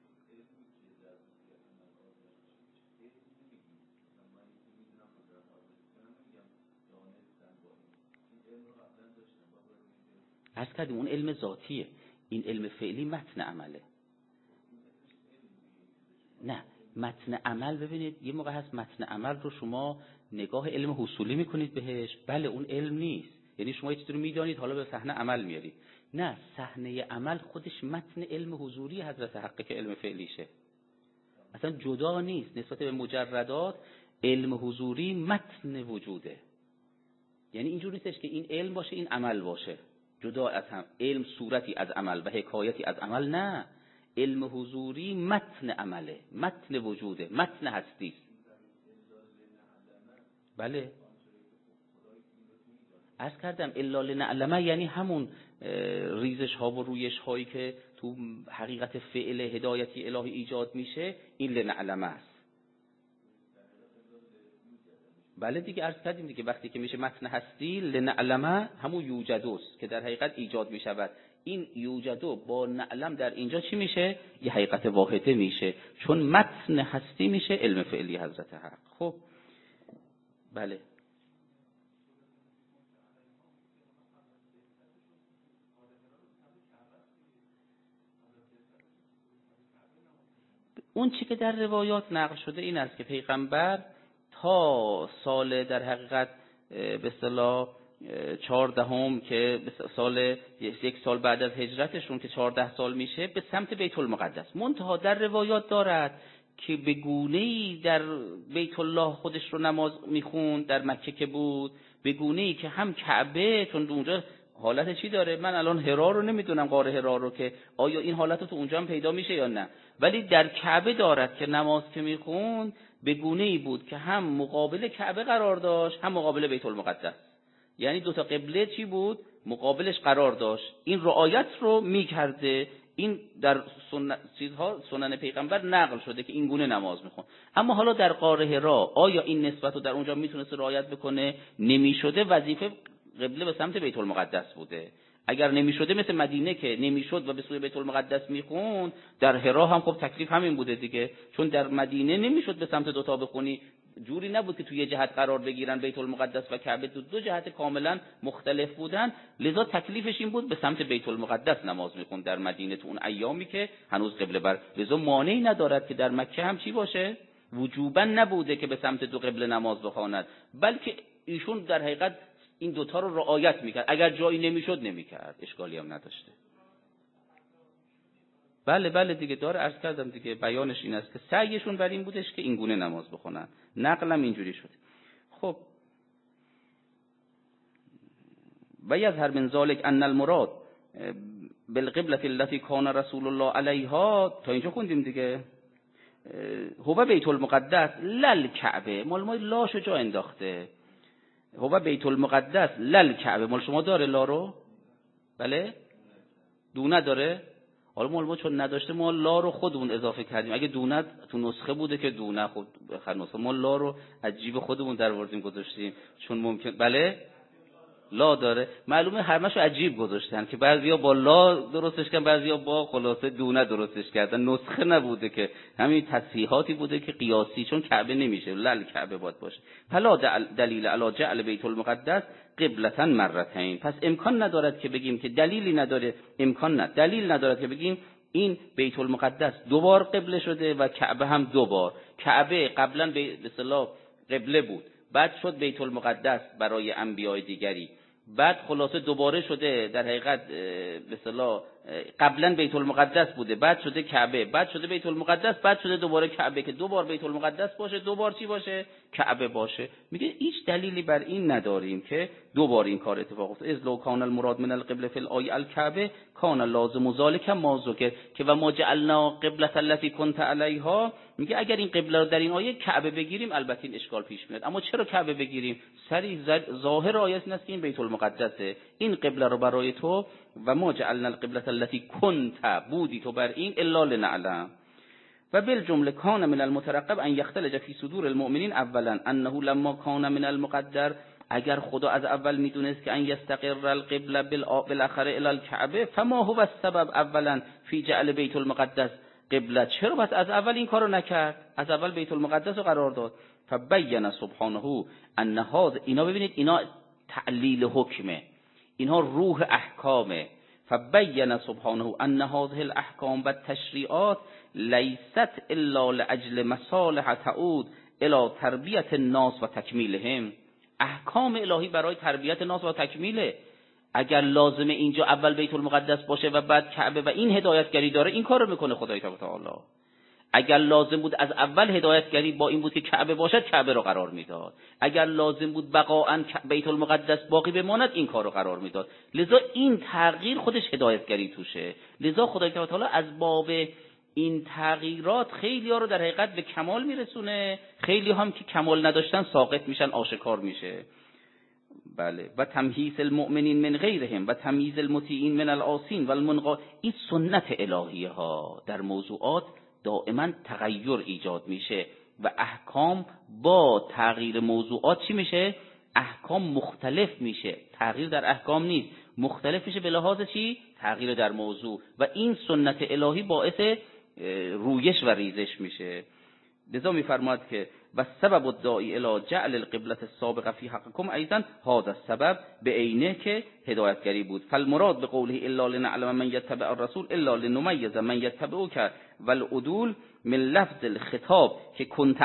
عرض کردیم اون علم ذاتیه، این علم فعلی متن عمله. نه، متن عمل ببینید یه موقع هست متن عمل رو شما نگاه علم حصولی میکنید بهش، بله اون علم نیست، یعنی شما یه چیزی رو میدانید حالا به صحنه عمل میارید. نه، صحنه عمل خودش متن علم حضوری حضرت حقه که علم فعلیشه، اصلا جدا نیست نسبت به مجردات. علم حضوری متن وجوده، یعنی اینجوری نیستش که این علم باشه این عمل باشه جدا از هم، علم صورتی از عمل و حکایتی از عمل. نه، علم حضوری متن عمله، متن وجوده، متن هستی. بله عرض کردم الا لنعلمه، یعنی همون ریزش ها و رویش هایی که تو حقیقت فعل هدایتی الهی ایجاد میشه این لنعلمه است. بله دیگه عرض کردیم دیگه وقتی که میشه متن هستی لنعلمه همون یوجدوست که در حقیقت ایجاد میشود. این یوجدو با نعلم در اینجا چی میشه؟ یه حقیقت واحده میشه، چون متن هستی میشه علم فعلی حضرت حق. خب بله اون چی که در روایات نقل شده این است که پیغمبر تا سال در حقیقت به اصطلاح 14 که سال یک سال بعد از هجرتشون که 14 سال میشه به سمت بیت المقدس. منتها در روایات دارد که به گونه‌ای در بیت الله خودش رو نماز میخوند در مکه که بود، به گونه‌ای که هم کعبه، چون اونجا حالت چی داره، من الان حرا رو نمیدونم، غار حرا رو که آیا این حالت تو اونجا هم پیدا میشه یا نه، ولی در کعبه دارد که نماز که میخوند به گونه‌ای بود که هم مقابل کعبه قرار داشت هم مقابل بیت المقدس، یعنی دو تا قبله چی بود مقابلش قرار داشت. این رعایت رو میکرده، این در سنن پیغمبر نقل شده که این گونه نماز میخوند. اما حالا در غار حرا آیا این نسبت رو در اونجا میتونست رعایت بکنه؟ نمیشده، وظیفه قبله به سمت بیت المقدس بوده. اگر نمیشده مثل مدینه که نمیشد و به سوی بیت المقدس میخوند، در حرا هم خب تکلیف همین بوده دیگه، چون در مدینه نمیشد به سمت دوتا بخونی، جوری نبود که توی یه جهت قرار بگیرن، بیت المقدس و کعبه دو جهت کاملا مختلف بودن، لذا تکلیفش این بود به سمت بیت المقدس نماز میخوند در مدینه تو اون ایامی که هنوز قبله بر، لذا مانعی ندارد که در مکه هم چی باشه، وجوبا نبوده که به سمت دو قبله نماز بخواند، بلکه ایشون در حقیقت این دوتا رو رعایت میکرد، اگر جایی نمیشد نمیکرد، اشکالی هم نداشته. بله دیگه داره عرض کردم دیگه، بیانش این است که سعیشون بر این بودش که این گونه نماز بخونن، نقلم اینجوری شد. خب و یظهر من ذلك ان المراد بالقبلة التي كان رسول الله علیها، تا اینجا خوندیم دیگه، هو بیت المقدس لل کعبه، مال ما لاشو جا انداخته، هو بیت المقدس لل کعبه، مال شما داره لا رو؟ بله؟ دونه داره؟ حالا مال ما چون نداشته ما لا رو خودمون اضافه کردیم، اگه دونه تو نسخه بوده که دونه خود بخیر نسخه، ما لا رو از جیب خودمون در آوردیم گذاشتیم، چون ممکن بله لا داره، معلومه همشو عجیب گذاشتن که بعضیا با لا درستش کردن، بعضیا با خلاصه دونه درستش کردن، نسخه نبوده که، همین تصحیحاتی بوده که قیاسی، چون کعبه نمیشه، لل کعبه باید باشه. فلا دلیل علی جعل بیت المقدس قبلة مرتين، پس امکان ندارد که بگیم که دلیلی نداره، دلیل ندارد که بگیم این بیت المقدس دوبار قبله شده و کعبه هم دوبار. کعبه قبلا به اصطلاح قبله بود، بعد شد بیت المقدس برای انبیاء دیگری، بعد خلاصه دوباره شده در حقیقت به اصطلاح قبلا بیت المقدس بوده، بعد شده کعبه، بعد شده بیت المقدس، بعد شده دوباره کعبه، که دوبار بیت المقدس باشه، دوبار چی باشه؟ کعبه باشه. میگه هیچ دلیلی بر این نداریم که دوبار این کار اتفاق افتاد. اذ لو کان المراد من القبله فی الآیه الکعبه کان لازم ذلک ما ذکر، که و ما جعلنا قبلة التي كنت علیها، میگه اگر این قبله رو در این آیه کعبه بگیریم البته این اشکال پیش میاد، اما چرا کعبه بگیریم؟ صریح ظاهر آیه این است که این بیت المقدسه، این قبله رو برای تو، و ما جعلنا القبلة التي كنت، بودی تو بر این، الا لنعلم. و بالجمله کان من المترقب ان یختلج فی صدور المؤمنین اولا انه لما کان من المقدر، اگر خدا از اول میدونست که ان یستقر القبله بالاخره الی الکعبه، فما هو السبب اولا فی جعل بیت المقدس قبله، چرا بس از اول این کارو نکرد؟ از اول بیت المقدس رو قرار داد. فبین سبحانه ان هذا، اینا ببینید اینا تعلیل حکمه، اینها روح احکامه. فبین سبحانه ان هذه الاحکام و التشریعات لیست الا لاجل مصالح تعود الى تربیت الناس و تکمیلهم، احکام الهی برای تربیت ناس و تکمیله. اگر لازمه اینجا اول بیت المقدس باشه و بعد کعبه و این هدایتگری داره، این کارو میکنه خدای تعالی. اگر لازم بود از اول هدایتگری با این بود که کعبه باشد، کعبه رو قرار میداد. اگر لازم بود بقاء بیت المقدس باقی بماند، این کار رو قرار میداد. لذا این تغییر خودش هدایتگری توشه. لذا خدای تعالی از باب این تغییرات خیلی ها رو در حقیقت به کمال میرسونه، خیلی هم که کمال نداشتن ساقط میشن، آشکار میشه. بله. و تمهیز المؤمنین من غیرهم و تمییز المطیعین من العاصین و المنقاد، این سنت الهیه ها در موضوعات دائما تغییر ایجاد میشه و احکام با تغییر موضوعات چی میشه؟ احکام مختلف میشه. تغییر در احکام نیست، مختلف میشه به لحاظ چی؟ تغییر در موضوع، و این سنت الهی باعث رویش و ریزش میشه. لذا میفرماد که و سبب الداعی الی جعل القبلة السابقه فی حقکم ایضا هذا السبب، به عینه که هدایتگری بود. فالمراد بقوله الا لنعلم من یتبع الرسول الا لنمیز من یتبعک والعدول من لفظ الخطاب که کنت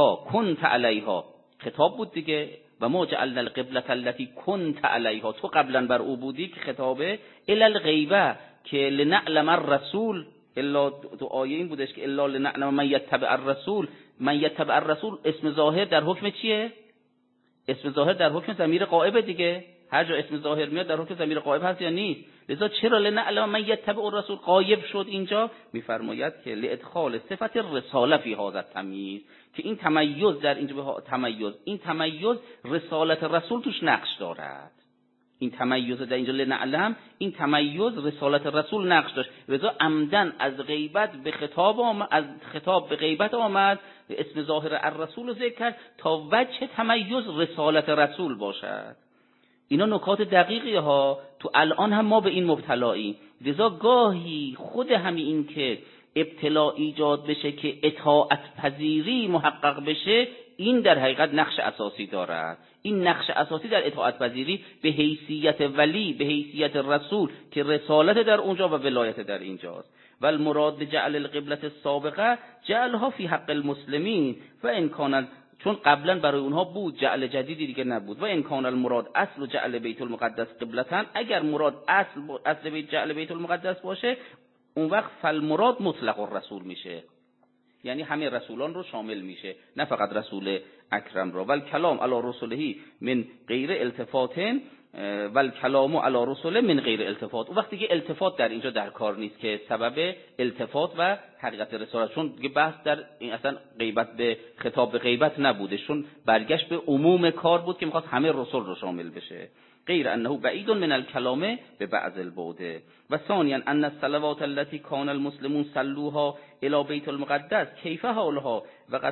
علیها خطاب بود دیگه، و ما جعلنا القبلة التي كنت علیها، تو قبلا بر او بودی که خطابه، الی الغیبه که لنعلم الرسول، الا تو آیه این بودش که الا لنعلم من یتبع الرسول، من یتبع الرسول اسم ظاهر در حکم چیه؟ اسم ظاهر در حکم ضمیر غائب دیگه، هر جا اسم ظاهر میاد در حکم ضمیر غائب هست یا نیست؟ لذا چرا لنعلم من یتبع الرسول غایب شد اینجا؟ میفرماید که لادخال صفت الرساله فی هذا التمییز، که این تمیز در اینجا این تمیز رسالت رسول توش نقش دارد. این تمیز در اینجا لنعلم، این تمیز رسالت رسول نقش داشت، لذا عمدن از غیبت به خطاب آمد، از خطاب به غیبت آمد، اسم ظاهر الرسول رو ذکر کرد تا وجه تمیز رسالت رسول باشد. اینا نکات دقیقی ها، تو الان هم ما به این مبتلاییم. لذا گاهی خود همین این که ابتلا ایجاد بشه که اطاعت پذیری محقق بشه، این در حقیقت نقش اساسی دارد. این نقش اساسی در اطاعت پذیری به حیثیت ولی، به حیثیت رسول که رسالت در اونجا و ولایت در اینجاست. و المراد بجعل القبلة السابقه جعلها فی حق المسلمین و ان کان، چون قبلا برای اونها بود، جعل جدیدی دیگه نبود. و ان کان المراد اصل جعل بیت المقدس قبلتن، اگر مراد اصل جعل بیت المقدس باشه، اون وقت فالمراد مطلق الرسول میشه، یعنی همه رسولان رو شامل میشه، نه فقط رسول اکرم را. ول کلام علی رسوله من غیر التفات ول کلام علی رسوله من غیر التفات. و وقتی که التفات در اینجا در کار نیست که سبب التفات و حقیقت رسالت، چون دیگه بحث در این اصلا غیبت به خطاب به غیبت نبوده، چون برگشت به عموم کار بود که میخواست همه رسول رو شامل بشه. غیر انه بعید من الکلام به بعض البعد. و ثانیا ان الصلوات التي كان المسلمون صلوها الى بیت المقدس کیف حالها و قد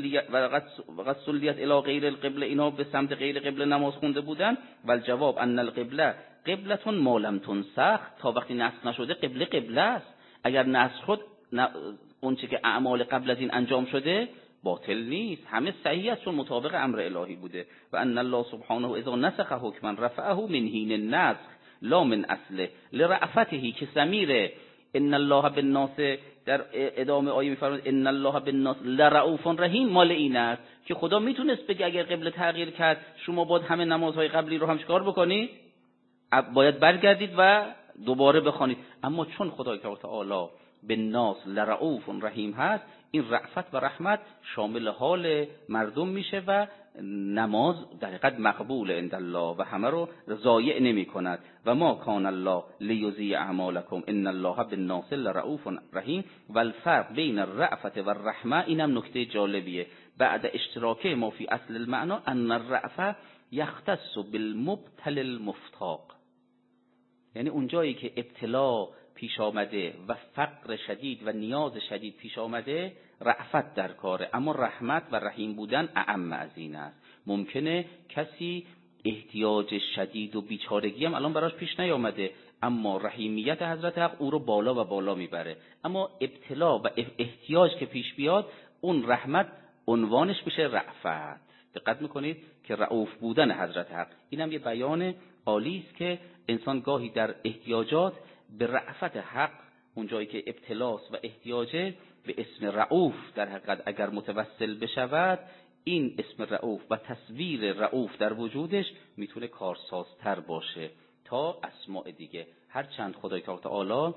صلیت الى غیر القبله، اینا به سمت غیر قبله نماز خونده بودن. و الجواب ان القبله قبلة ما لم تنسخ، تا وقتی نسخ نشده قبله قبله است. اگر نسخ شد اون چه که اعمال قبل از این انجام شده باطل نیست، همه صحیح است چون مطابق امر الهی بوده. و ان الله سبحانه اذا نسخ حکما رفعه من حین النسخ لا من اصله لرأفته، که ضمیر ان الله بالناس در ادامه آیه میفرماید ان الله بالناس لرؤوف رحیم مال این است که خدا میتونست بگه اگر قبله تغییر کرد شما باید همه نمازهای قبلی رو هم چیکار بکنید، باید برگردید و دوباره بخوانید. اما چون خدای تعالی بالناس لرؤوف رحیم هست، این رأفت و رحمت شامل حال مردم میشه و نماز در حقیقت مقبول عند الله و همه رو ضایع نمی کند. و ما کان الله لیضیع اعمالکم ان الله بالناس لرؤوف رحیم. و الفرق بین الرأفت و الرحمه، اینم نکته جالبیه، بعد اشتراک ما فی اصل المعنى ان الرأفه یختص بالمبتل المفتاق، یعنی اونجایی که ابتلا پیش آمده و فقر شدید و نیاز شدید پیش آمده رأفت در کاره، اما رحمت و رحیم بودن اعم از این است. ممکنه کسی احتیاج شدید و بیچارگی هم الان براش پیش نیامده، اما رحیمیت حضرت حق او رو بالا و بالا میبره. اما ابتلا و احتیاج که پیش بیاد، اون رحمت عنوانش بشه رأفت. دقت میکنید که رؤوف بودن حضرت حق، اینم یه بیان عالی است که انسان گاهی در احتیاجات به رأفت حق، اون جایی که ابتلاس و احتیاجه، به اسم رؤوف در حقیقت اگر متوسل بشود، این اسم رؤوف و تصویر رؤوف در وجودش میتونه کارسازتر باشه تا اسماء دیگه. هرچند خدای تعالی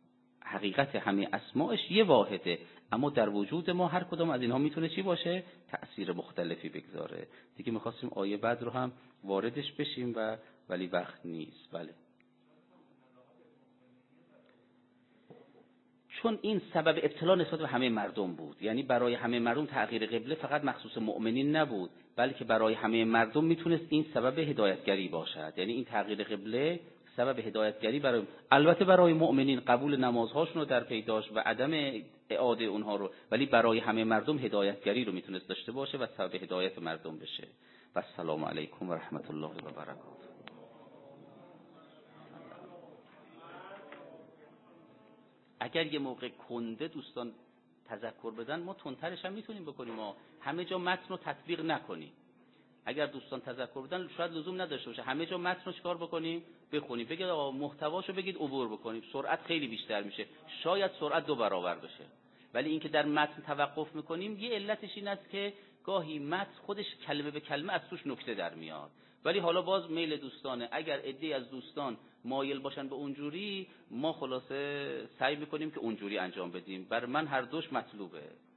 حقیقت همه اسماءش یه واحده، اما در وجود ما هر کدام از اینها میتونه چی باشه؟ تأثیر مختلفی بگذاره. دیگه میخواستیم آیه بعد رو هم واردش بشیم ولی وقت نیست. بله، چون این سبب ابتلا نسبت به همه مردم بود، یعنی برای همه مردم تغییر قبله فقط مخصوص مؤمنین نبود، بلکه برای همه مردم میتونست این سبب هدایتگری باشد. یعنی این تغییر قبله سبب هدایتگری البته برای مؤمنین قبول نمازهاشون رو در پی داشت و عدم اعاده اونها رو، ولی برای همه مردم هدایتگری رو میتونست داشته باشه و سبب هدایت مردم بشه. و السلام علیکم و رحمت الله و برکاته. اگر یه موقع کنده دوستان تذکر بدن، ما تندترش هم میتونیم بکنیم، ما همه جا متن رو تطبیق نکنیم. اگر دوستان تذکر بدن شاید لزوم نداشته باشه همه جا متن رو چیکار بکنیم، بخونیم، بگید آقا محتواشو بگید عبور بکنیم، سرعت خیلی بیشتر میشه، شاید سرعت 2 برابر بشه. ولی اینکه در متن توقف میکنیم یه علتش این است که گاهی متن خودش کلمه به کلمه از توش نکته در میاد. ولی حالا باز میل دوستانه، اگر عده‌ای از دوستان مایل باشن به اونجوری، ما خلاصه سعی میکنیم که اونجوری انجام بدیم. بر من هر دوش مطلوبه.